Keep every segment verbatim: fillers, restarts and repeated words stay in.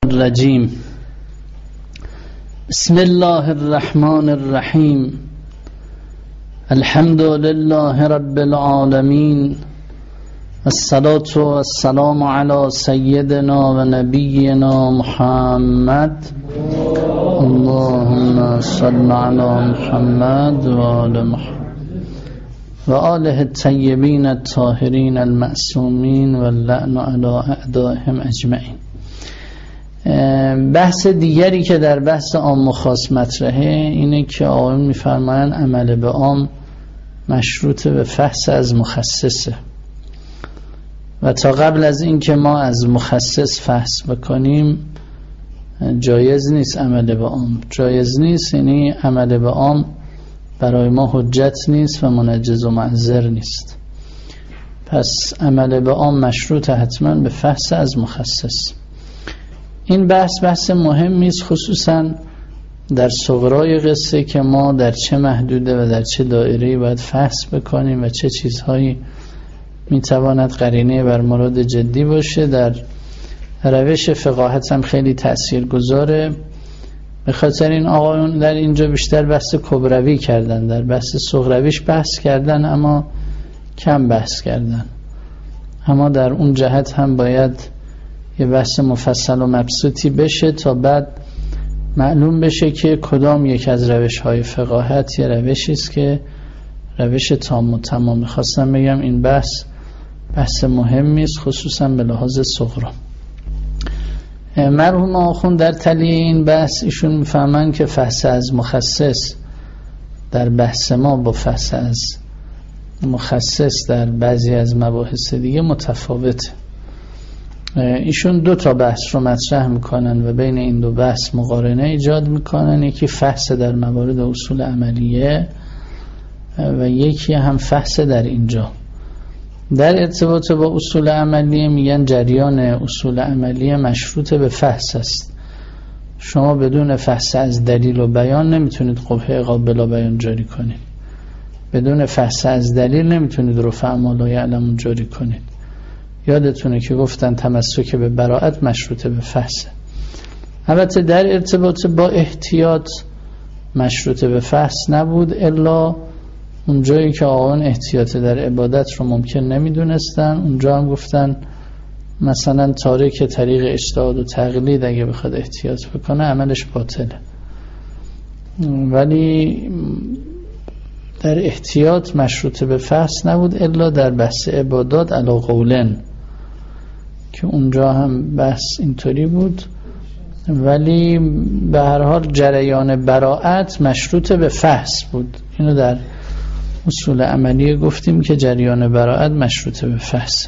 الرجیم. بسم الله الرحمن الرحیم. الحمد لله رب العالمین، الصلاة والسلام علی سیدنا و نبینا محمد. اللهم صل علی محمد و آل محمد و آله الطیبین الطاهرین المعصومین و اللعن علی اعدائهم اجمعین. بحث دیگری که در بحث عام و خاص مطرحه اینه که آقایون میفرمایند عمل به عام مشروط به فحص از مخصصه و تا قبل از این که ما از مخصص فحص بکنیم جایز نیست عمل به عام. جایز نیست یعنی عمل به عام برای ما حجت نیست و منجز و معذر نیست. پس عمل به عام مشروط حتما به فحص از مخصص. این بحث بحث مهمی است، خصوصا در صغرای قصه که ما در چه محدوده و در چه دایره‌ای باید فحص بکنیم و چه چیزهایی میتواند قرینه بر مراد جدی باشه. در روش فقاهت هم خیلی تأثیر گذاره. به خاطر این آقایون در اینجا بیشتر بحث کبروی کردن، در بحث صغرویش بحث کردن اما کم بحث کردن. اما در اون جهت هم باید یه بحث مفصل و مبسوطی بشه تا بعد معلوم بشه که کدام یک از روش های فقاهت یه روشی است که روش تام و تمام. میخواستم بگم این بحث بحث مهمی است، خصوصا به لحاظ صغرا. مرحوم آخوند در تلی این بحث ایشون میفهمن که فحص از مخصص در بحث ما با فحص از مخصص در بعضی از مباحث دیگه متفاوته. ایشون دو تا بحث رو مطرح میکنن و بین این دو بحث مقارنه ایجاد میکنن. یکی فحص در موارد اصول عملیه و یکی هم فحص در اینجا. در ارتباط با اصول عملیه میگن جریان اصول عملیه مشروط به فحص است. شما بدون فحص از دلیل و بیان نمیتونید قبح عقاب بلا بیان جاری کنید. بدون فحص از دلیل نمیتونید رفع ما لا یعلمون جاری کنید. یادتونه که گفتن تمسک به براءت مشروط به فحص. البته در ارتباط با احتیاط مشروط به فحص نبود، الا اون جایی که آقایان احتیاط در عبادت رو ممکن نمیدونستن اونجا هم گفتن مثلا تارک طریق اجتهاد و تقلید اگه بخواد احتیاط بکنه عملش باطله. ولی در احتیاط مشروط به فحص نبود الا در بحث عبادات علی قولن که اونجا هم بحث اینطوری بود. ولی به هر حال جریان براءت مشروط به فحص بود. اینو در اصول عملیه گفتیم که جریان براءت مشروط به فحص.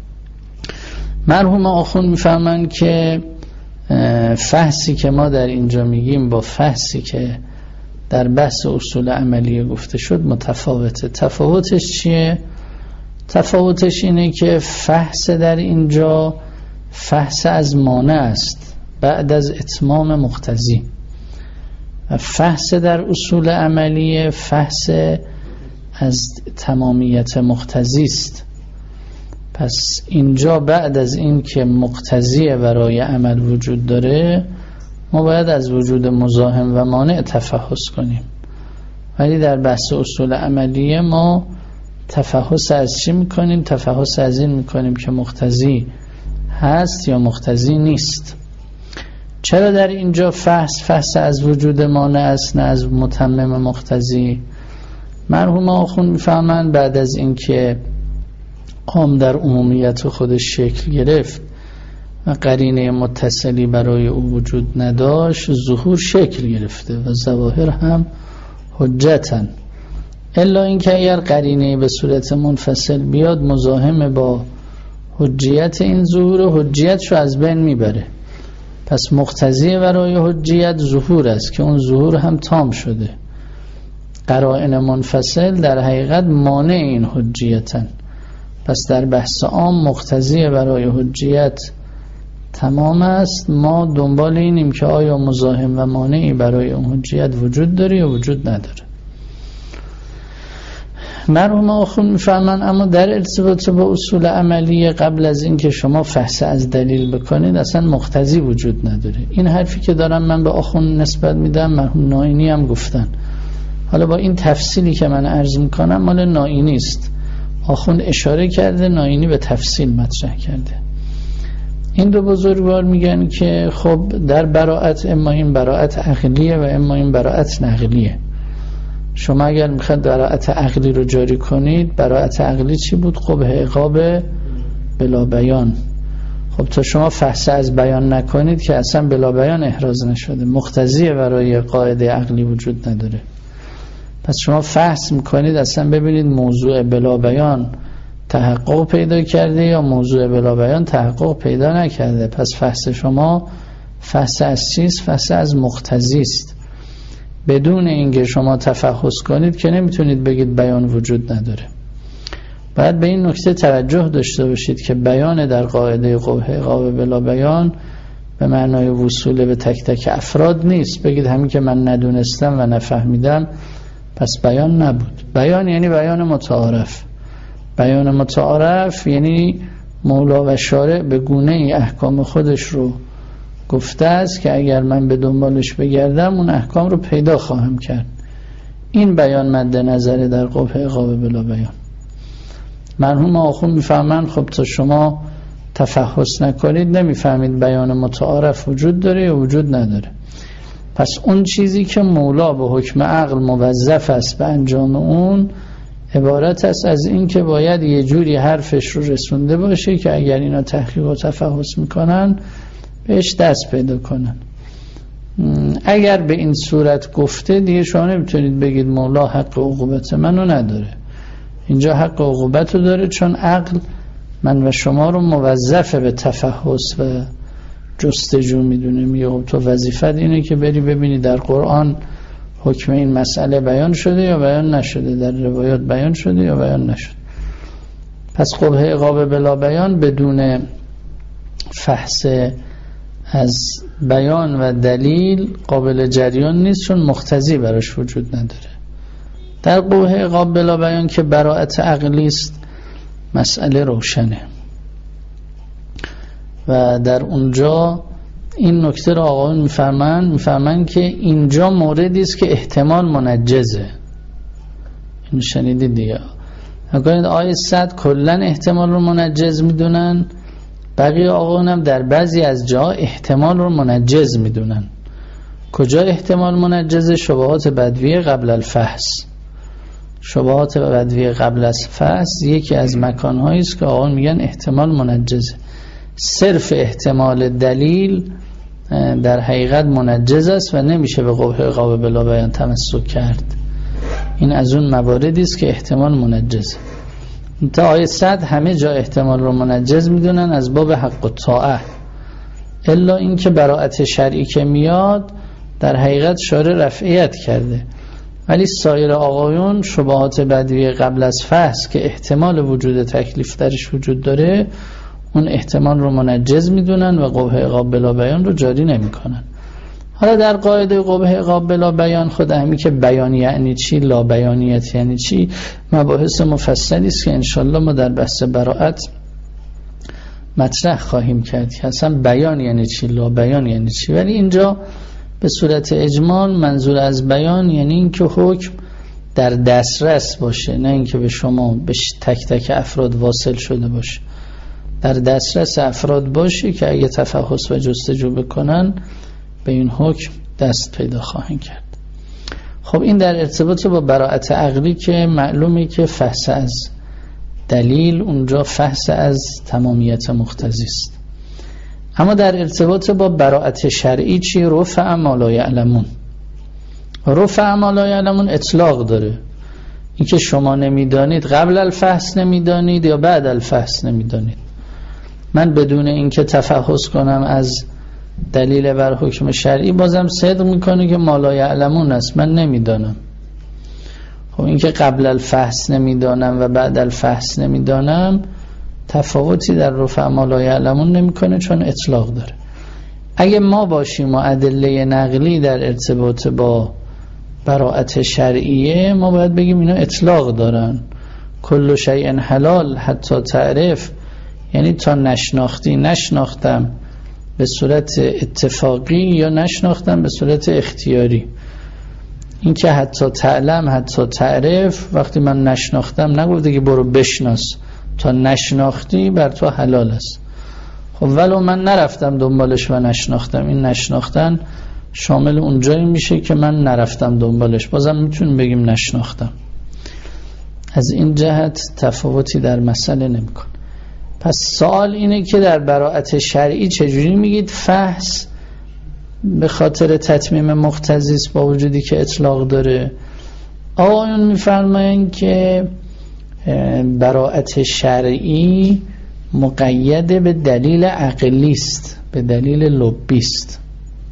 مرحوم آخوند میفهمن که فحصی که ما در اینجا میگیم با فحصی که در بحث اصول عملیه گفته شد متفاوته. تفاوتش چیه؟ تفاوتش اینه که فحص در اینجا فحص از مانع است بعد از اتمام مقتضی و فحص در اصول عملیه فحص از تمامیت مقتضی است. پس اینجا بعد از این که مقتضی برای عمل وجود داره ما باید از وجود مزاحم و مانع تفحص کنیم. ولی در بحث اصول عملیه ما تفحص از چی میکنیم؟ تفحص از این میکنیم که مقتضی هست یا مقتضی نیست. چرا در اینجا فحص فحص از وجود مانع است نه از متمم مقتضی؟ مرحوم آخوند میفهمن بعد از این که عام در عمومیت خودش شکل گرفت و قرینه متصلی برای او وجود نداشت ظهور شکل گرفته و ظواهر هم حجتن. الا اینکه اگر قرینه به صورت منفصل بیاد مزاحم با حجیت این ظهور حجیتشو از بین میبره. پس مقتضی برای حجیت ظهور است که اون ظهور هم تام شده. قرائن منفصل در حقیقت مانع این حجیتن. پس در بحث عام مقتضی برای حجیت تمام است. ما دنبال اینیم که آیا مزاحم و مانعی برای اون حجیت وجود داره یا وجود نداره. مرحوم آخوند میفرمان اما در ارتباط با اصول عملی قبل از این که شما فحص از دلیل بکنید اصلا مقتضی وجود نداره. این حرفی که دارم من به آخوند نسبت میدم مرحوم نائینی هم گفتن. حالا با این تفصیلی که من عرض میکنم مال نائینی است، آخوند اشاره کرده، نائینی به تفصیل مطرح کرده. این دو بزرگوار میگن که خب در براءت اما این براءت عقلیه و اما این براءت نقلیه. شما اگر میخواد براءت عقلی رو جاری کنید، براءت عقلی چی بود؟ قبح عقاب بلا بیان. خب تا شما فحص از بیان نکنید که اصلا بلا بیان احراز نشده، مقتضی برای قاعده عقلی وجود نداره. پس شما فحص میکنید اصلا ببینید موضوع بلا بیان تحقق پیدا کرده یا موضوع بلا بیان تحقق پیدا نکرده. پس فحص شما فحص از چیست؟ فحص از مقتضی است. بدون اینکه شما تفحص کنید که نمیتونید بگید بیان وجود نداره. باید به این نکته توجه داشته باشید که بیان در قاعده قبح عقاب بلا بیان به معنای وصول به تک تک افراد نیست. بگید همین که من ندونستم و نفهمیدم پس بیان نبود. بیان یعنی بیان متعارف. بیان متعارف یعنی مولا و شارع به گونه ای احکام خودش رو گفته است که اگر من به دنبالش بگردم اون احکام رو پیدا خواهم کرد. این بیان مد نظر در قبح عقاب بلا بیان. مرحوم آخوند میفهمن خب تا شما تفحص نکنید نمیفهمید بیان متعارف وجود داره یا وجود نداره. پس اون چیزی که مولا به حکم عقل موظف است به انجام اون عبارت است از این که باید یه جوری حرفش رو رسونده باشه که اگر اینا تحقیق و تفحص میکنن بهش دست پیدا کنن. اگر به این صورت گفته دیگه شما نمیتونید بگید مولا حق عقوبت منو نداره. اینجا حق عقوبت رو داره چون عقل من و شما رو موظف به تفحص و جستجو میدونه. میگه تو وظیفت اینه که بری ببینی در قرآن حکم این مسئله بیان شده یا بیان نشده، در روایات بیان شده یا بیان نشده. پس قبح عقاب بلا بیان بدون فحص از بیان و دلیل قابل جریان نیست چون مقتضی براش وجود نداره. در قبح عقاب بلا بیان که براءت عقلی است مسئله روشنه و در اونجا این نکته را آقایون میفهمن میفهمن که اینجا موردی است که احتمال منجزه. اینو شنیدید دیگه. اگر آیه صد کلن احتمال رو منجز میدونن، بقیه آقایون هم در بعضی از جا احتمال رو منجز میدونن. کجا احتمال منجزه؟ شبهات بدوی قبل الفحص. شبهات بدوی قبل از فحص یکی از مکانهایی است که آقایون میگن احتمال منجزه. صرف احتمال دلیل در حقیقت منجز است و نمیشه به قبح عقاب بلا بیان تمسک کرد. این از اون مواردی است که احتمال منجزه. تا آیه صد همه جا احتمال رو منجز میدونن از باب حق و طاعه، الا این که براءت شرعی که میاد در حقیقت شارع رفعیت کرده. ولی سایر آقایون شبهات بدوی قبل از فحص که احتمال وجود تکلیف درش وجود داره اون احتمال رو منجز میدونن و قبح عقاب بلا بیان رو جاری نمی کنن. حالا در قاعده قبح عقاب بلا بیان خود همی که بیان یعنی چی، لا بیانیت یعنی چی، مباحث مفصلی است که انشالله ما در بحث براءت مطرح خواهیم کرد که اصلا بیان یعنی چی، لا بیان یعنی چی. ولی اینجا به صورت اجمال منظور از بیان یعنی این که حکم در دسترس باشه، نه اینکه به شما به تک تک افراد واصل شده باشه. در دسترس افراد باشه که اگه تفحص و جستجو بکنن به این حکم دست پیدا خواهند کرد. خب این در ارتباط با براءت عقلی که معلومه که فحص از دلیل اونجا فحص از تمامیت مقتضی است. اما در ارتباط با براءت شرعی چی؟ رفع ما لا یعلمون. رفع ما لا یعلمون اطلاق داره. این که شما نمیدانید قبل الفحص نمیدانید یا بعد الفحص نمیدانید. من بدون اینکه تفحص کنم از دلیل بر حکم شرعی بازم صدق میکنه که ما لا یعلمون است، من نمیدانم. خب اینکه قبل الفحص نمیدانم و بعد الفحص نمیدانم تفاوتی در رفع ما لا یعلمون نمیکنه چون اطلاق داره. اگه ما باشیم و ادله نقلی در ارتباط با براءت شرعیه ما باید بگیم اینا اطلاق دارن. کل شیء حلال حتی تعرف، یعنی تا نشناختی. نشناختم به صورت اتفاقی یا نشناختم به صورت اختیاری. این که حتی تعلم حتی تعرف، وقتی من نشناختم نگفته که برو بشناس، تا نشناختی بر تو حلال است. خب ولو من نرفتم دنبالش و نشناختم، این نشناختن شامل اونجایی میشه که من نرفتم دنبالش، بازم میتونیم بگیم نشناختم. از این جهت تفاوتی در مسئله نمیکن. پس سوال اینه که در براءت شرعی چجوری میگید فحص به خاطر تتمیم مقتضی است با وجودی که اطلاق داره؟ آقایون میفرمایند که براءت شرعی مقید به دلیل عقلی است، به دلیل لبی است.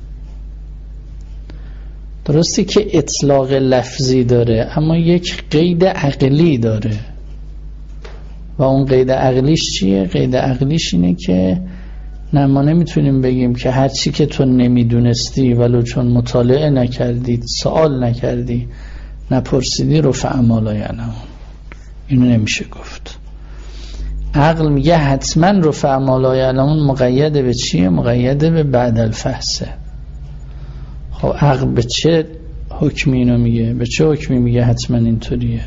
درسته که اطلاق لفظی داره اما یک قید عقلی داره. و اون قید عقلیش چیه؟ قید عقلیش اینه که نه، ما نمیتونیم بگیم که هر چی که تو نمیدونستی ولو چون مطالعه نکردی، سوال نکردی، نپرسیدی، رفع ما لا یعلمون. اینو نمیشه گفت. عقل میگه حتما رفع ما لا یعلمون مقید به چیه؟ مقید به بعد الفحصه. خب عقل به چه حکمی اینو میگه؟ به چه حکمی میگه حتما اینطوریه؟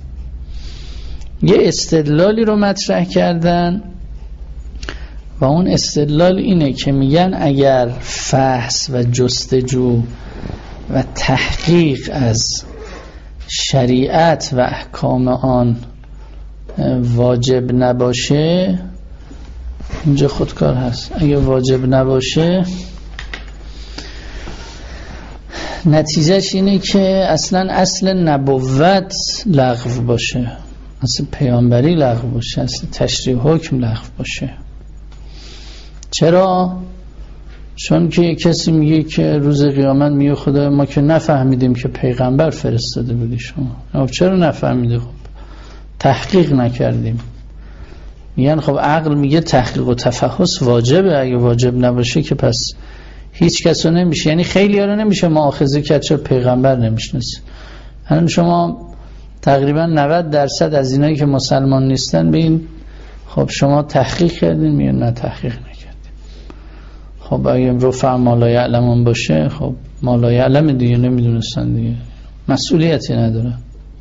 یه استدلالی رو مطرح کردن و اون استدلال اینه که میگن اگر فحص و جستجو و تحقیق از شریعت و احکام آن واجب نباشه، اینجا خودکار هست، اگه واجب نباشه نتیجهش اینه که اصلا اصل نبوت لغو باشه، اصل پیامبری لغو باشه، اصل تشریع حکم لغو باشه. چرا؟ چون که کسی میگه که روز قیامت میگه خدا ما که نفهمیدیم که پیغمبر فرستاده بودی شما. خب چرا نفهمیده؟ خب تحقیق نکردیم. میگن خب عقل میگه تحقیق و تفحص واجبه، اگه واجب نباشه که پس هیچ کسو نمیشه، یعنی خیلی ها رو نمیشه مؤاخذه کرد چرا پیغمبر نمیشناسی. الان شما تقریبا نود درصد از اینایی که مسلمان نیستن ببین خب شما تحقیق کردین؟ میگن نه تحقیق نکردیم. خب اگه رفع ما لا یعلمون باشه، خب ما لا یعلم دیگه نمیدونستن دیگه، مسئولیتی نداره.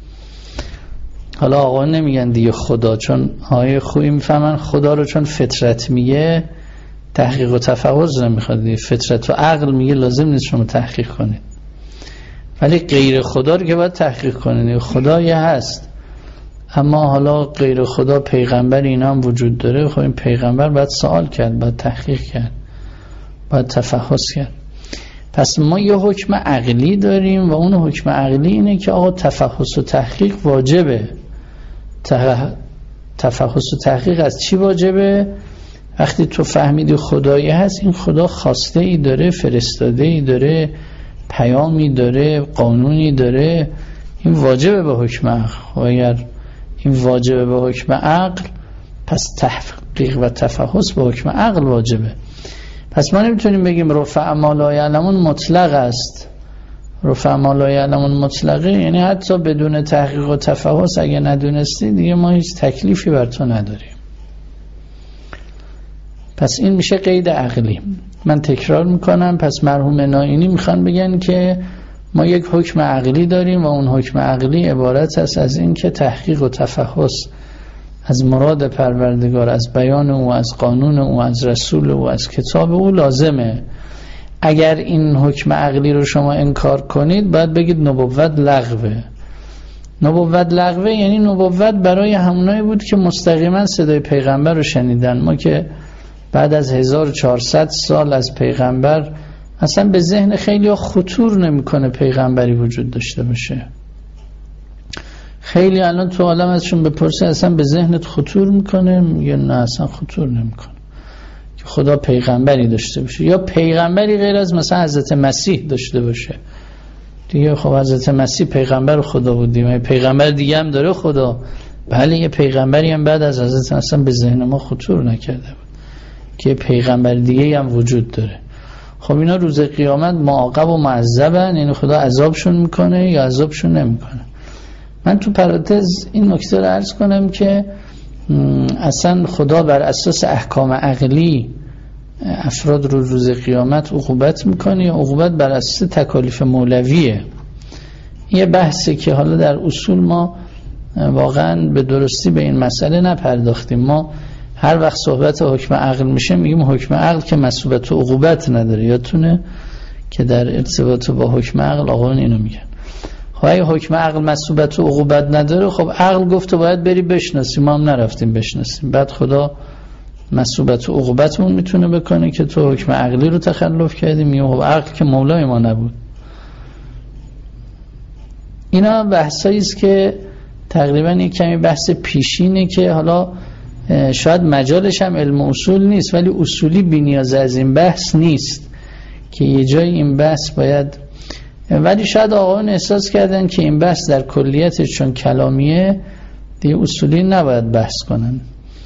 حالا آقا نمیگن دیگه خدا، چون آیه خوبی میفهمن خدا رو چون فطرت میگه تحقیق و تفحص نمیخواد دیگه، فطرت و عقل میگه لازم نیست شما تحقیق کنید. ولی غیر خدا رو که باید تحقیق کنید. خدا یه هست اما حالا غیر خدا پیغمبر اینا هم وجود داره. خب این پیغمبر باید سوال کرد، باید تحقیق کرد، باید تفحص کرد. پس ما یه حکم عقلی داریم و اون حکم عقلی اینه که آقا تفحص و تحقیق واجبه. تفحص و تحقیق از چی واجبه؟ وقتی تو فهمیدی خدایی هست، این خدا خواسته ای داره، فرستاده ای داره، پیامی داره، قانونی داره، این واجبه به حکم عقل. و اگر این واجبه به حکم عقل، پس تحقیق و تفحص به حکم عقل واجبه. پس ما نمیتونیم بگیم رفع ما لا یعلمون مطلق است. رفع ما لا یعلمون مطلقه یعنی حتی بدون تحقیق و تفحص اگه ندونستی دیگه ما هیچ تکلیفی بر تو نداریم. پس این میشه قید عقلی. من تکرار میکنم، پس مرحوم نائینی میخوان بگن که ما یک حکم عقلی داریم و اون حکم عقلی عبارت است از این که تحقیق و تفحص از مراد پروردگار، از بیان او، از قانون او، از رسول او، از کتاب او لازمه. اگر این حکم عقلی رو شما انکار کنید باید بگید نبوت لغوه. نبوت لغوه یعنی نبوت برای همونایی بود که مستقیما صدای پیغمبر رو شنیدن. ما که بعد از هزار و چهارصد سال از پیغمبر اصلا به ذهن خیلی خطور نمیکنه پیغمبری وجود داشته باشه. خیلی الان تو عالم ازشون بپرسه اصلا به ذهنت خطور میکنه؟ میگه نه اصلا خطور نمیکنه که خدا پیغمبری داشته باشه یا پیغمبری غیر از مثلا حضرت مسیح داشته باشه دیگه. خب حضرت مسیح پیغمبر خدا بودیم، پیغمبر دیگه هم داره خدا. بله یه پیغمبری هم بعد از حضرت اصلا به ذهن ما خطور نکرده بود که پیغمبر دیگه هم وجود داره. خب اینا روز قیامت معاقب و معذبن، یعنی خدا عذابشون میکنه یا عذابشون نمیکنه. من تو پرانتز این نکته رو عرض کنم که اصلا خدا بر اساس احکام عقلی افراد رو روز قیامت عقوبت میکنه یا عقوبت بر اساس تکالیف مولویه؟ یه بحثی که حالا در اصول ما واقعا به درستی به این مسئله نپرداختیم. ما هر وقت صحبت حکم عقل میشه میگیم حکم عقل که مثوبت و عقوبت نداره. یادتونه که در ارتباط با حکم عقل آقایون اینو میگن. خب اگه حکم عقل مثوبت و عقوبت نداره، خب عقل گفت باید بری بشناسی، ما هم نرفتیم بشناسیم. بعد خدا مثوبت و عقوبتمون میتونه بکنه که تو حکم عقلی رو تخلف کردی. میگم خب عقل که مولای ما نبود. اینا بحثایی است که تقریبا یک کمی بحث پیشینه که حالا شاید مجالش هم علم اصول نیست، ولی اصولی بی‌نیاز از این بحث نیست که یه جای این بحث باید، ولی شاید آقایون احساس کردن که این بحث در کلیتش چون کلامیه دیگه اصولی نباید بحث کنن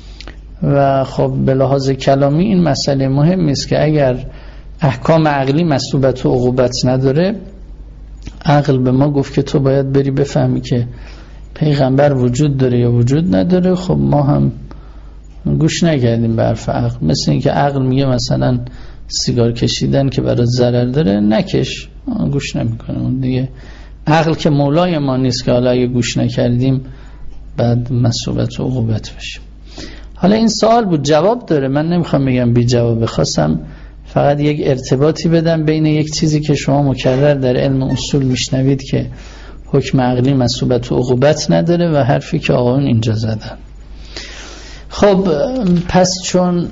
و خب به لحاظ کلامی این مسئله مهم است که اگر احکام عقلی مثوبت و عقوبت نداره، عقل به ما گفت که تو باید بری بفهمی که پیغمبر وجود داره یا وجود نداره، خب ما هم گوش نکردیم به حرف عقل. مثل این که عقل میگه مثلا سیگار کشیدن که برای ضرر داره نکش، گوش نمیکنه. اون دیگه عقل که مولای ما نیست که حالا اگه گوش نکردیم بعد مثوبت و عقوبت بشیم. حالا این سوال بود، جواب داره، من نمیخوام بگم بی جواب، خواستم فقط یک ارتباطی بدم بین یک چیزی که شما مکرر در علم اصول میشنوید که حکم عقلی مثوبت و عقوبت نداره و حرفی که آقایون اینجا زدن. خب پس چون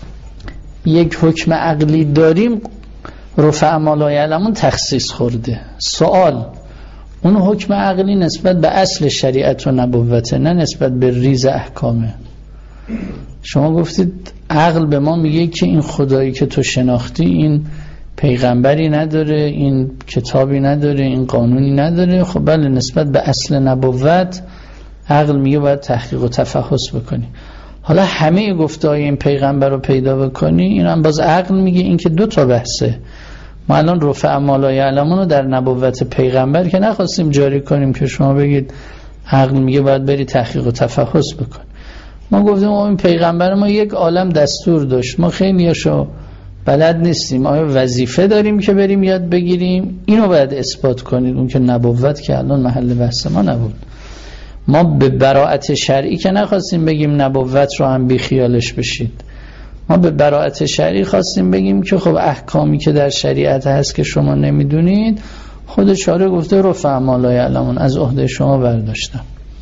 یک حکم عقلی داریم، رفع ما لا یعلمون تخصیص خورده. سوال، اون حکم عقلی نسبت به اصل شریعت و نبوته، نه نسبت به ریز احکامه. شما گفتید عقل به ما میگه که این خدایی که تو شناختی این پیغمبری نداره، این کتابی نداره، این قانونی نداره. خب بله، نسبت به اصل نبوت عقل میگه باید تحقیق و تفحص بکنی. حالا همه گفته‌های این پیغمبر رو پیدا بکنی، این هم باز عقل میگه. این که دو تا بحثه. ما الان رفع ما لا یعلمون رو در نبوت پیغمبر که نخواستیم جاری کنیم که شما بگید عقل میگه باید بری تحقیق و تفحص بکن. ما گفتیم ما این پیغمبر ما یک عالم دستور داشت، ما خیلیاشو بلد نیستیم، آیا وظیفه داریم که بریم یاد بگیریم؟ اینو باید اثبات کنید. اون که نبوت که الان محل بحث ما نبود. ما به براءت شرعی که نخواستیم بگیم نبوت رو هم بی خیالش بشید. ما به براءت شرعی خواستیم بگیم که خب احکامی که در شریعت هست که شما نمیدونید، خود شارع گفته رفع ما لا یعلمون، از عهده شما برداشتم.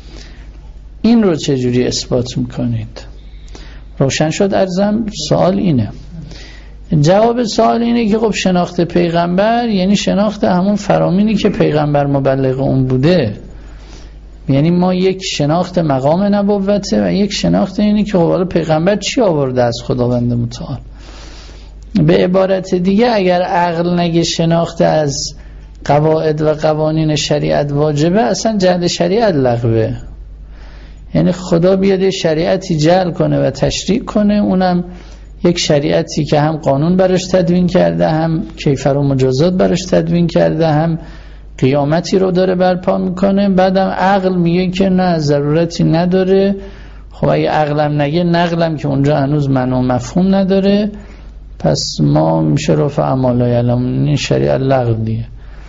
این رو چجوری اثبات میکنید؟ روشن شد ارزم؟ سوال اینه. جواب سوال اینه که خب شناخت پیغمبر یعنی شناخت همون فرامینی که پیغمبر مبلغ اون بوده. یعنی ما یک شناخت مقام نبوته و یک شناخت اینه که خب حالا پیغمبر چی آورده از خداوند متعال. به عبارت دیگه اگر عقل نگه شناخت از قواعد و قوانین شریعت واجبه، اصلا جهل شریعت لغوه. یعنی خدا بیاد شریعتی جعل کنه و تشریع کنه، اونم یک شریعتی که هم قانون براش تدوین کرده، هم کیفر و مجازات براش تدوین کرده، هم قیامتی رو داره برپا میکنه. بعدم عقل میگه که نه، ضرورتی نداره. خب اگه عقلم نگه، نقلم که اونجا هنوز معنی و مفهوم نداره، پس ما میشه رفع ما لا یعلمون، این شریعت لغو دیگه.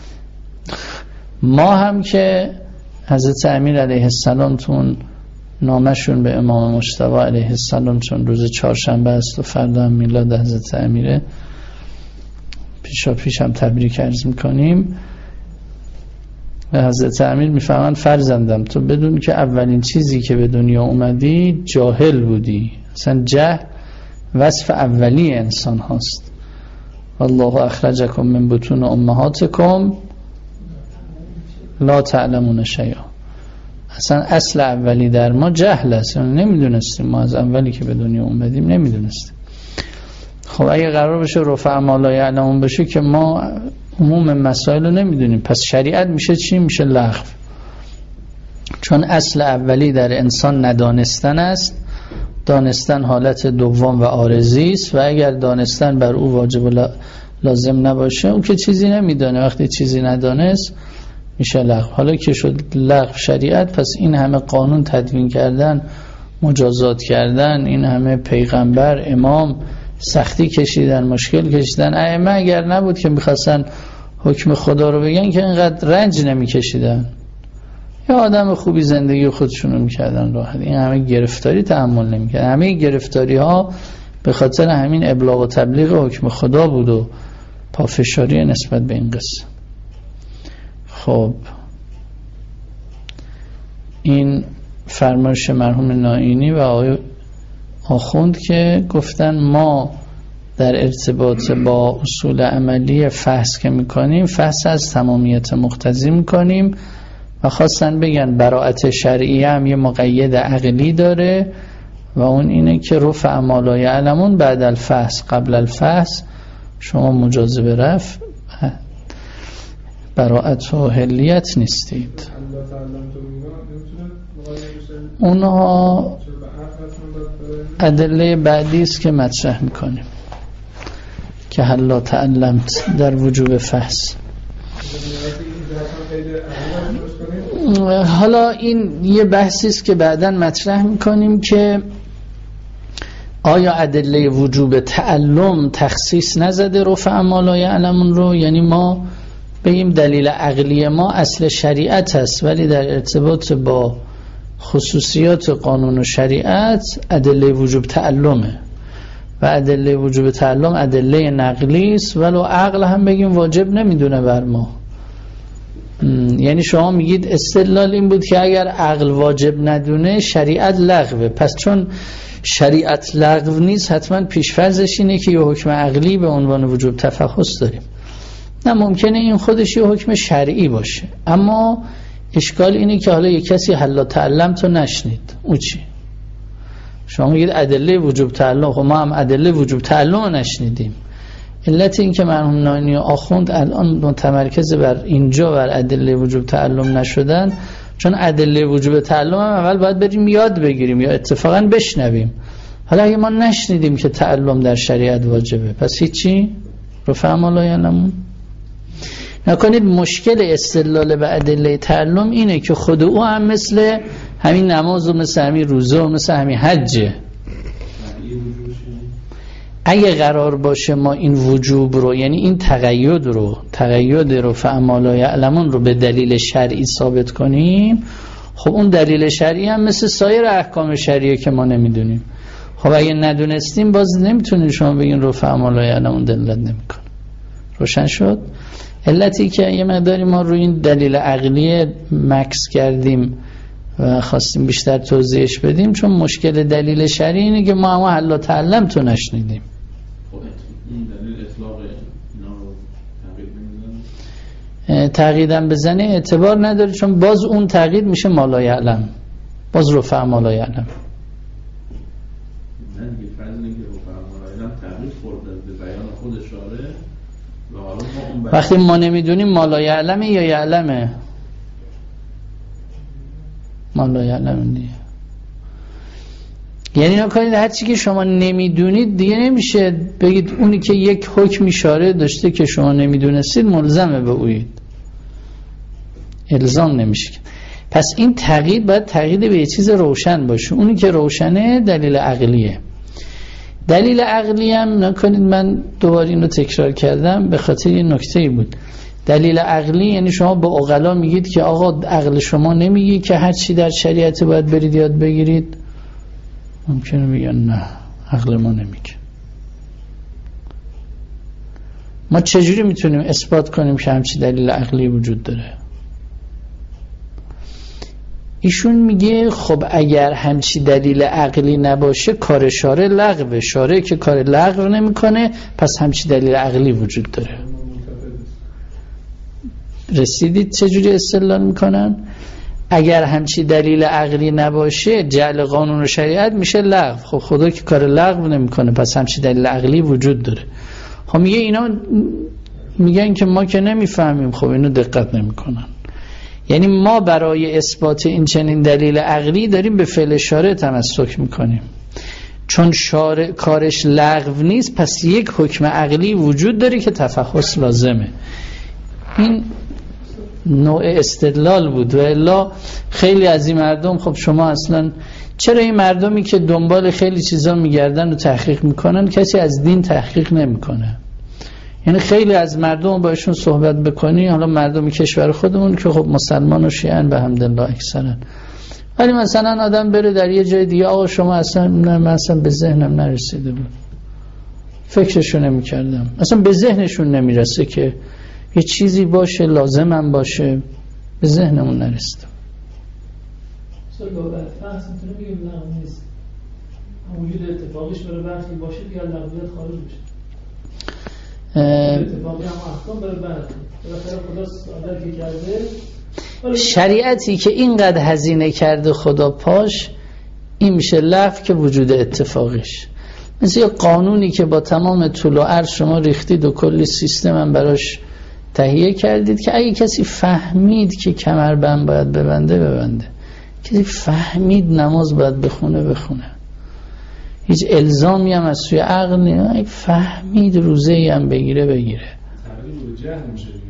ما هم که حضرت امیر علیه السلام تون نامشون به امام مجتبی علیه السلام، چون روز چهارشنبه است و فردا هم میلاد حضرت امیره، پیشا پیش هم تبریک عرض میکنیم. و حضرت امیر میفهمن فرزندم تو بدون که اولین چیزی که به دنیا اومدی جاهل بودی. اصلا جهل وصف اولی انسان هاست. والله اخرجکم من بطون امهاتکم لا تعلمون شیئا. اصلا اصل اولی در ما جهل است، نمیدونستیم. ما از اولی که به دنیا اومدیم نمیدونستیم. خب اگه قرار بشه رفع ما لا یعلمون بشه که ما عموم مسائل رو نمیدونیم، پس شریعت میشه چی؟ میشه لغو. چون اصل اولی در انسان ندانستن است. دانستن حالت دوم و عارضی است و اگر دانستن بر او واجب و لازم نباشه، اون که چیزی نمیدانه. وقتی چیزی ندانست میشه لغو. حالا که شد لغو شریعت، پس این همه قانون تدوین کردن، مجازات کردن، این همه پیغمبر امام سختی کشیدن، مشکل کشیدن، ائمه اگر نبود که میخواستن حکم خدا رو بگن که اینقدر رنج نمیکشیدن، یا آدم خوبی زندگی خودشونو میکردن راحت. این همه گرفتاری تحمل نمیکردن. همه گرفتاری ها به خاطر همین ابلاغ و تبلیغ حکم خدا بود و پافشاری نسبت به این قصه. خب این فرمایش مرحوم نائینی و آقای آخوند که گفتن ما در ارتباط با اصول عملی فحص که میکنیم، فحص از تمامیت مقتضی میکنیم و خواستن بگن براءت شرعی هم یه مقید عقلی داره و اون اینه که رفع ما لا یعلمون بعد الفحص قبل الفحص، شما مجاز به رفع براءت و حلیت نیستید. اونها ادله بعدی است که مطرح میکنیم که هلا تعلمت در وجوب فحص. حالا این یه بحثی است که بعداً مطرح میکنیم که آیا ادله وجوب تعلم تخصیص نزده رفع ما لا یعلمون رو؟ یعنی ما بگیم دلیل عقلی ما اصل شریعت است ولی در ارتباط با خصوصیات قانون و شریعت ادله وجوب تعلمه و ادله وجوب تعلم ادله نقلی است، ولو عقل هم بگیم واجب نمیدونه بر ما. یعنی شما میگید استدلال این بود که اگر عقل واجب ندونه شریعت لغوه، پس چون شریعت لغو نیست حتما پیشفرضش اینه که یه حکم عقلی به عنوان وجوب تفحص داریم. نه، ممکنه این خودش یه حکم شرعی باشه، اما اشکال اینه که حالا یک کسی حلا تعلم تو نشنید، او چی؟ شما میگید ادله وجوب تعلم، خب ما هم ادله وجوب تعلم نشنیدیم. علت این که مرحوم نائینی و آخوند الان متمرکز بر اینجا بر ادله وجوب تعلم نشدن، چون ادله وجوب تعلم هم اول باید بریم یاد بگیریم یا اتفاقا بشنویم. حالا اگه ما نشنیدیم که تعلم در شریعت واجبه، پس هیچی؟ رفع ما لا یعلمون. نکنید مشکل استدلال به ادله تعلم اینه که خود او هم مثل همین نماز و مثل همین روزه و مثل همین حجه. اگه قرار باشه ما این وجوب رو، یعنی این تقید رو تقید رفع ما لا یعلمون رو به دلیل شرعی ثابت کنیم، خب اون دلیل شرعی هم مثل سایر احکام شرعیه که ما نمیدونیم. خب اگه ندونستیم باز نمیتونید شما بگین رفع ما لا یعلمون دلالت نمیکنه. روشن شد؟ علتی که یه مقداری ما روی این دلیل عقلی مکس کردیم و خواستیم بیشتر توضیحش بدیم، چون مشکل دلیل شرعی اینه که ما هم حلا تعلم تو نشنیدیم. این دلیل اطلاق اینا رو تغییر نمیدن؟ تغییدن بزنه اعتبار نداره، چون باز اون تغییر میشه ما لا یعلم، باز رفع ما لا یعلم. نه دیگه فرض اینه که رفع ما لا یعلم تغییر خورده به بیان خود شارع و حالا ما اون وقتی ما نمیدونیم ما لا یعلمه یا یعلمه؟ ما لا یعلم دیگه. یعنی نکنید هر چی که شما نمیدونید دیگه نمیشه بگید اونی که یک حکم اشاره داشته که شما نمیدونستید ملزمه به اوید، الزام نمیشه. پس این تقیید باید تقیید به یه چیز روشن باشه. اونی که روشنه دلیل عقلیه. دلیل عقلی هم نکنید من دوباره اینو تکرار کردم به خاطر یه نکته‌ای بود. دلیل عقلی یعنی شما به عقلا میگید که آقا عقل شما نمیگی که هر چی در شریعت باید برید یاد بگیرید، ممکنه بگن نه عقل ما نمیگه. ما چجوری میتونیم اثبات کنیم که همچی دلیل عقلی وجود داره؟ ایشون میگه خب اگر همچی دلیل عقلی نباشه کار شارع لغوه، شارع که کار لغو نمیکنه پس همچی دلیل عقلی وجود داره. رسیدید چجوری استدلال میکنن؟ اگر همچی دلیل عقلی نباشه جعل قانون و شریعت میشه لغو. خب خدا که کار لغو نمیکنه پس همچی دلیل عقلی وجود داره. خب میگه اینا میگن که ما که نمیفهمیم، خب اینو دقت نمیکنن. یعنی ما برای اثبات این چنین دلیل عقلی داریم به فعل شارع تمسک میکنیم، چون شارع کارش لغو نیست پس یک حکم عقلی وجود داره که تفحص لازمه. این نوع استدلال بود. و الا خیلی از این مردم، خب شما اصلا چرا این مردمی که دنبال خیلی چیزا میگردن و تحقیق میکنن کسی از دین تحقیق نمیکنه؟ یعنی خیلی از مردم باشون صحبت بکنی، حالا مردم کشور خودمون که خب مسلمان و شیعن به حمدالله اکثرن، ولی مثلا آدم بره در یه جای دیگه، آقا شما اصلا نه، من اصلا به ذهنم نرسیده بود، فکرشو نمی کردم، اصلا به ذهنشون نمیرسه که یه چیزی باشه لازمم باشه، به ذهنمون نرسیده. سوال باید فحص میتونه بگیم لغو نیست، وجود اتفاقیش برای برخی باشه دیگه لغویت خارج میشه. اتفاقی هم احکام برای برخی بالاخره خدا عادت که کرده، شریعتی که اینقدر هزینه کرده خدا پاش، این میشه لغو که وجود اتفاقیش. مثل یه قانونی که با تمام طول و عرض شما ریختید و کلی سیستم هم براش تهیه کردید که اگه کسی فهمید که کمربند باید ببنده ببنده، کسی فهمید نماز باید بخونه بخونه، هیچ الزامی هم از سوی عقل نیست، اگه فهمید روزه‌ای هم بگیره بگیره. تبدیل به جهل میشه دیگه.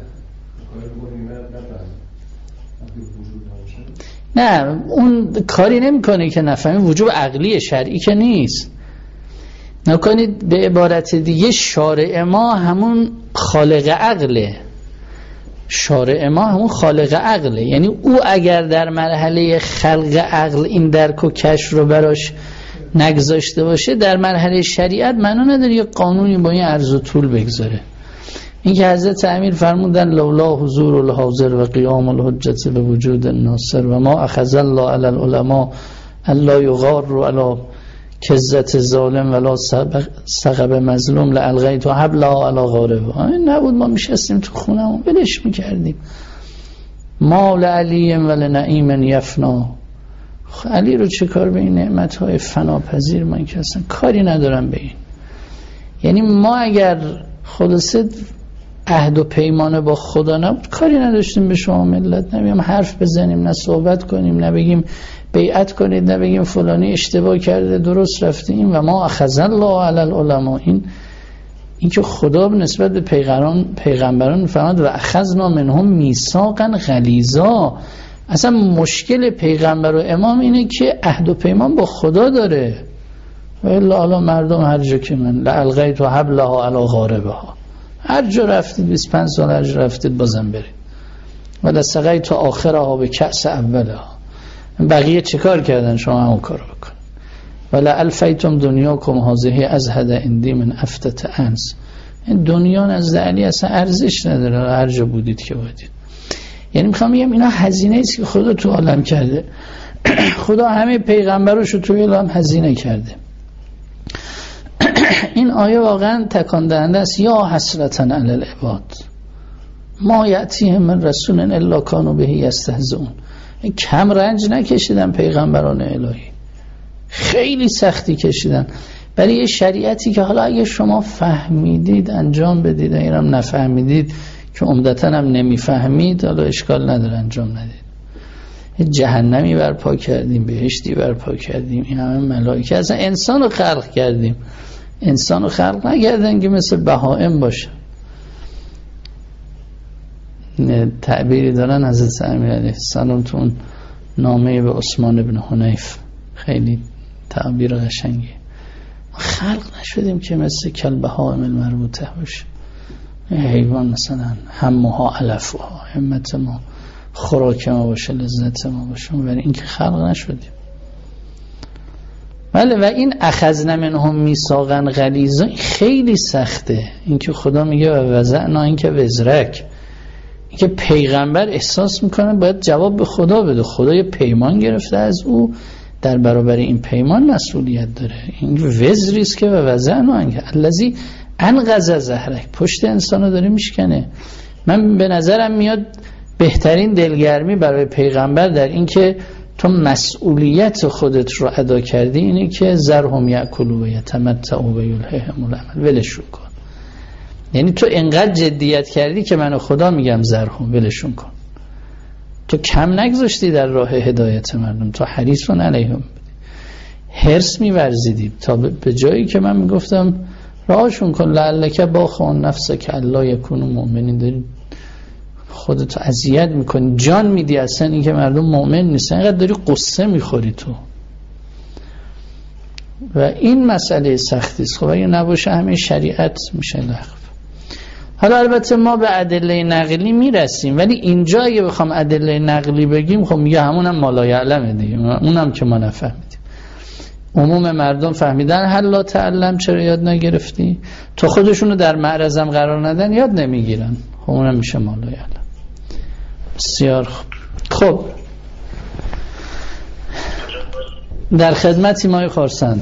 نه اون کاری نمیکنه که نفهمی، وجوب عقلی شرعی که نیست. نکنید به عبارت دیگه شارع ما همون خالق عقله، شارع ما همون خالق عقله، یعنی او اگر در مرحله خلق عقل این درک و کشف رو براش نگذاشته باشه، در مرحله شریعت معنا نداره یه قانونی با این عرض و طول بگذاره. این که حضرت امیر فرمودن لولا حضور الحاضر و قیام الحجت به وجود الناصر و ما اخذ الله علی العلماء الا یغار علی کذت ظالم ولا سقب مظلوم لالغیت و حبلها علی غاربها. این نبود ما میشستیم تو خونمون ولش میکردیم. مال علی ول نعیم یفنا، علی رو چه کار به این نعمتهای فناپذیر، من که اصلا کاری ندارم به این. یعنی ما اگر خلاصه عهد و پیمان با خدا نبود، کاری نداشتیم به شما ملت، نبیم حرف بزنیم، نه صحبت کنیم، نه بگیم بیعت کنید، نه بگیم فلانی اشتباه کرده درست رفتیم. و ما اخذ الله علی العلماء، این این که خدا نسبت به پیغمبران پیغمبران فرمود و اخذنا منهم میثاقا غلیظا. اصلا مشکل پیغمبر و امام اینه که عهد و پیمان با خدا داره. و الا علی مردم هر جا که من لالغیت و حبلها علی غاربها، هر جا رفتید بیست و پنج سال هر جا رفتید بازم برید. ولا سقیت آخرها به کأس اولها، بقیه چه کار کردن شما همون کارو بکن. ولا الفیتم دنیاکم هذه ازهد عندی من افتت انس، این دنیا نزد علی اصلا ارزش نداره هر جا بودید که بودید. یعنی میخوام بگم اینا هزینه است که خدا تو عالم کرده. خدا همه پیغمبراشو تو عالم هزینه کرده. این آیه واقعا تکان دهنده است. یا حسرتا علی العباد ما یأتیهم من رسول الا کانوا به یستهزئون. کم رنج نکشیدن پیغمبران الهی، خیلی سختی کشیدن برای یه شریعتی که حالا اگه شما فهمیدید انجام بدید، اگرم نفهمیدید که عمدتاً هم نمیفهمید حالا اشکال نداره انجام ندید. جهنمی برپا کردیم، بهشتی برپا کردیم، این همه ملائکه، اصلا انسان رو خلق کردیم. انسان رو خلق نکردن که مثل بهائم باشه. تعبیری دارن حضرت امیر علیه السلام تو اون نامه به عثمان بن حنیف، خیلی تعبیر قشنگی. ما خلق نشدیم که مثل کالبهائم المربوطه باشه، حیوان مثلا همها علفها، همت ما خوراک ما باشه، لذت ما باشه، ولی این که خلق نشدیم. بله. و این اخذنا منهم میثاقا غلیظا خیلی سخته. این که خدا میگه و وضعنا این که وزرک، این که پیغمبر احساس میکنه باید جواب به خدا بده. خدا یه پیمان گرفته از او، در برابر این پیمان مسئولیت داره. این وزری است که و وضعنا الذی انقض ظهرک، پشت انسانو داره میشکنه. من به نظرم میاد بهترین دلگرمی برای پیغمبر در این که تو مسئولیت خودت رو ادا کردی اینه که ذرهم یاکلوا و یتمتعوا و یلههم الامل، ولشون کن. یعنی تو انقدر جدیت کردی که من خدا میگم ذرهم، ولشون کن. تو کم نگذاشتی در راه هدایت مردم، تو حریصون علیهم بودی، حرص می‌ورزیدی تا به جایی که من میگفتم راهشون کن، لعلک باخون نفسک الا یکونوا مؤمنین. داری خودتو اذیت میکنی، جان میدی اصلا این که مردم مؤمن نیستن، اینقدر داری قصه میخوری تو و این مسئله سختی است. خب اگه نباشه همین شریعت میشه لغو. حالا البته ما به ادله نقلی میرسیم، ولی اینجا اگه بخوام ادله نقلی بگیم خب میگه همونم ما لا یعلمه دیگه، اونم که ما نفهمیدیم. عموم مردم فهمیدن هل لا تعلم، چرا یاد نگرفتی؟ تو خودشونو در معرضم قرار ندن یاد نمیگیرن، خب اونم میشه ما لا یعلم. بسیار خوب. خب در خدمتی مای خورسند.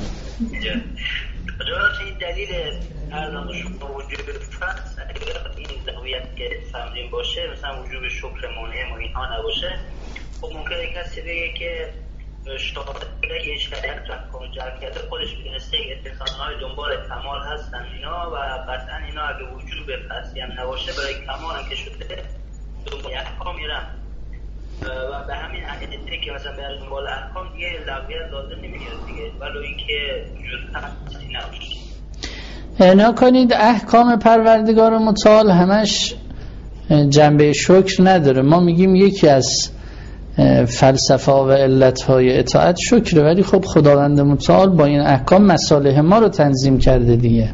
این دلیل ارزان شما وجوب فرض این زاویت که فهمیم باشه، مثلا وجوب شکر مانعه و اینها نباشه، خب ممکنه کسی بگه که شاهد که این شریعت رو احکام جعل کرده خودش میدونسته که اتخاذهای دنبال کمال هستن اینا و قطعا اینا اگه وجوب فرضی هم نباشه برای کمال هم که شده دنبال احکام میرن و به همین عقیده که مثلا برای دنبال احکام دیگه لغویت لازم نمیاد دیگه، ولو اینکه وجود فرضی نباشه. اعنا کنید احکام پروردگار متعال همش جنبه شکر نداره. ما میگیم یکی از فلسفه و علتهای اطاعت شکره، ولی خب خداوند متعال با این احکام مصالح ما رو تنظیم کرده دیگه.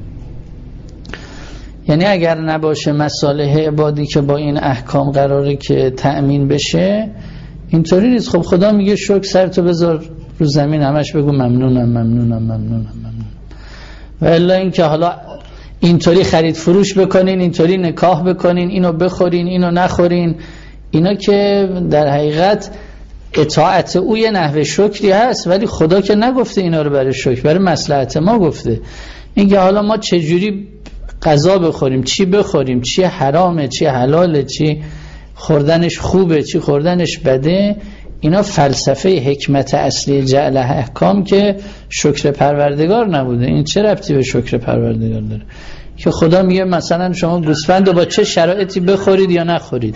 یعنی اگر نباشه مصالح عبادی که با این احکام قراره که تأمین بشه، اینطوری نیست. خب خدا میگه شکر سرتو بذار رو زمین، همش بگو ممنونم ممنونم ممنونم ممنونم. و الا اینکه حالا اینطوری خرید فروش بکنین، اینطوری نکاح بکنین، اینو بخورین اینو نخورین، اینا که در حقیقت اطاعت او یه نحوه شکری هست، ولی خدا که نگفته اینا رو برای شکر، برای مصلحت ما گفته. اینکه حالا ما چجوری غذا بخوریم، چی بخوریم، چی حرامه چی حلاله، چی خوردنش خوبه چی خوردنش بده، اینا فلسفه حکمت اصلی جعل احکام که شکر پروردگار نبوده. این چه ربطی به شکر پروردگار داره که خدا میگه مثلا شما گوسفند رو با چه شرایطی بخورید یا نخورید؟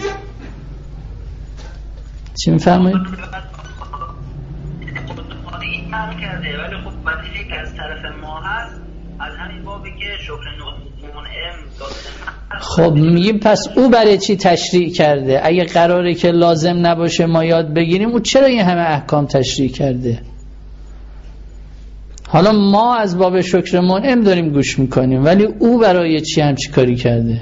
چی میفهمید؟ ولی خب وظیفه که از طرف ما هست از همین بابی که شکر منعم خب میگیم پس او برای چی تشریع کرده؟ اگه قراره که لازم نباشه ما یاد بگیریم، او چرا این همه احکام تشریع کرده؟ حالا ما از باب شکر منعم داریم گوش میکنیم، ولی او برای چی همچی کاری کرده؟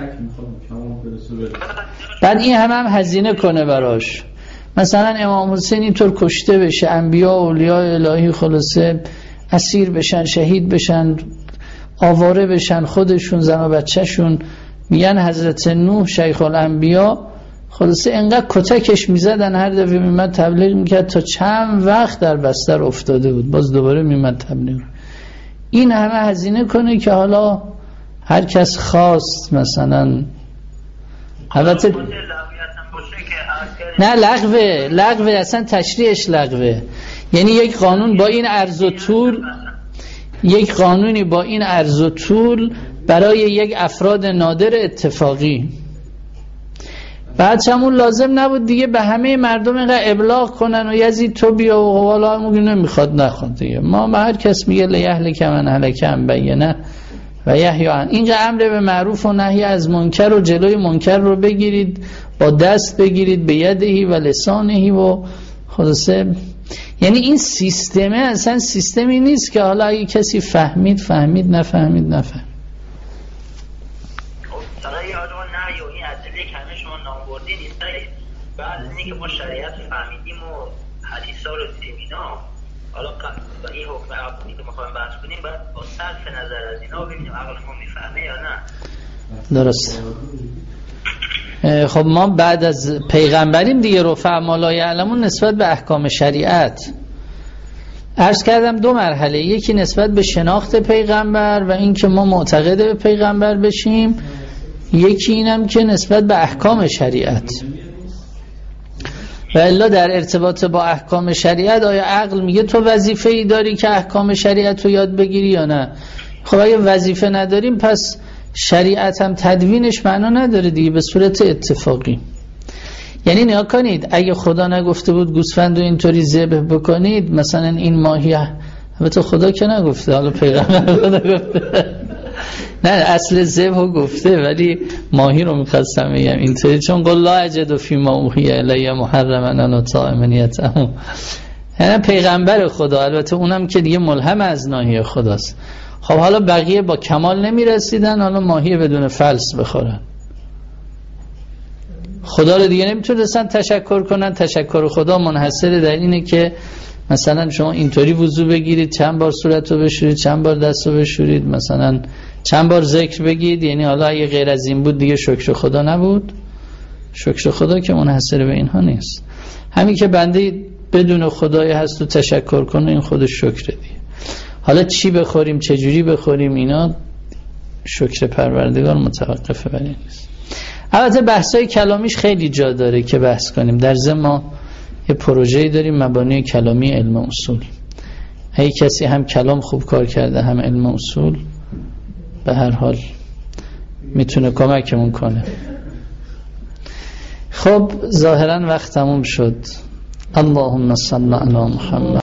بعد این همه هم هزینه کنه براش. مثلا امام حسین اینطور کشته بشه، انبیا و اولیاء الهی خلاصه اسیر بشن، شهید بشن، آواره بشن، خودشون زن و بچهشون. میگن حضرت نوح شیخ الانبیا خلاصه انقدر کتکش میزدن هر دفعه میمد تبلیغ میکرد تا چند وقت در بستر افتاده بود، باز دوباره میمد تبلیغ. این همه هزینه کنه که حالا هر کس خواست مثلا البته نه لغوه لغوه اصلا تشریعش لغوه. یعنی یک قانون با این عرض و طول، یک قانونی با این عرض و طول برای یک افراد نادر اتفاقی، بعد همون لازم نبود دیگه به همه مردم اینقدر ابلاغ کنن و یزید تو بیا و حوالا همون نمیخواد نخواد دیگه. ما به هر کس میگه لیهلک من هلک عن بینه و یحیی عن، اینجا امر به معروف و نهی از منکر و جلوی منکر رو بگیرید، با دست بگیرید به یدهی و لسانهی و خلاصه. یعنی این سیستمه اصلا سیستمی نیست که حالا اگه کسی فهمید فهمید نفهمید نفهمید. برای آدم نهی و این ادله که همه شما نام بردین نیست، بعد از اینکه ما شریعت فهمیدیم و حدیثا رو دیدیم اینا، حالا با این حکم عقلی که میخوایم بحث کنیم باید با صرف نظر از اینا ببینیم عقل ما میفهمه یا نه. درست. خب ما بعد از پیغمبریم دیگه، رفع ما لا یعلمون نسبت به احکام شریعت. عرض کردم دو مرحله، یکی نسبت به شناخت پیغمبر و این که ما معتقد به پیغمبر بشیم، یکی اینم که نسبت به احکام شریعت. و الا در ارتباط با احکام شریعت آیا عقل میگه تو وظیفه ای داری که احکام شریعت رو یاد بگیری یا نه؟ خب اگه وظیفه نداریم پس شریعت هم تدوینش معنا نداره دیگه، به صورت اتفاقی. یعنی نگاه کنید اگه خدا نگفته بود گوسفند رو اینطوری ذبح بکنید، مثلا این ماهی، البته خدا که نگفته، حالا پیغمبر خدا گفته، نه اصل ذبحو گفته ولی ماهی رو میخواستم بگم اینطوری، چون قل لا اجد فیما اوحی الی محرما علی طاعم یطعمه، یعنی پیغمبر خدا، البته اونم که دیگه ملهم از ناحیه خداست. خب حالا بقیه با کمال نمیرسیدن، حالا ماهی بدون فلس بخورن، خدا رو دیگه نمیتونستن تشکر کنن. تشکر خدا منحصر در اینه که مثلا شما اینطوری وضو بگیرید، چند بار صورت رو بشورید، چند بار دست رو بشورید، مثلا چند بار ذکر بگید، یعنی حالا اگه غیر از این بود دیگه شکر خدا نبود. شکر خدا که منحصر به اینها نیست. همین که بنده بدون خدای هست و تشکر کنه این خودش شکر دیگه. حالا چی بخوریم، چجوری بخوریم، اینا شکر پروردگار متوقفه بر این نیست. البته بحثای کلامیش خیلی جا داره که بحث کنیم. در ضمن ما یه پروژه‌ای داریم مبانی کلامی علم اصول. هی کسی هم کلام خوب کار کرده هم علم اصول، به هر حال میتونه کمکمون کنه. خب ظاهرا وقت تموم شد. اللهم صل علی محمد.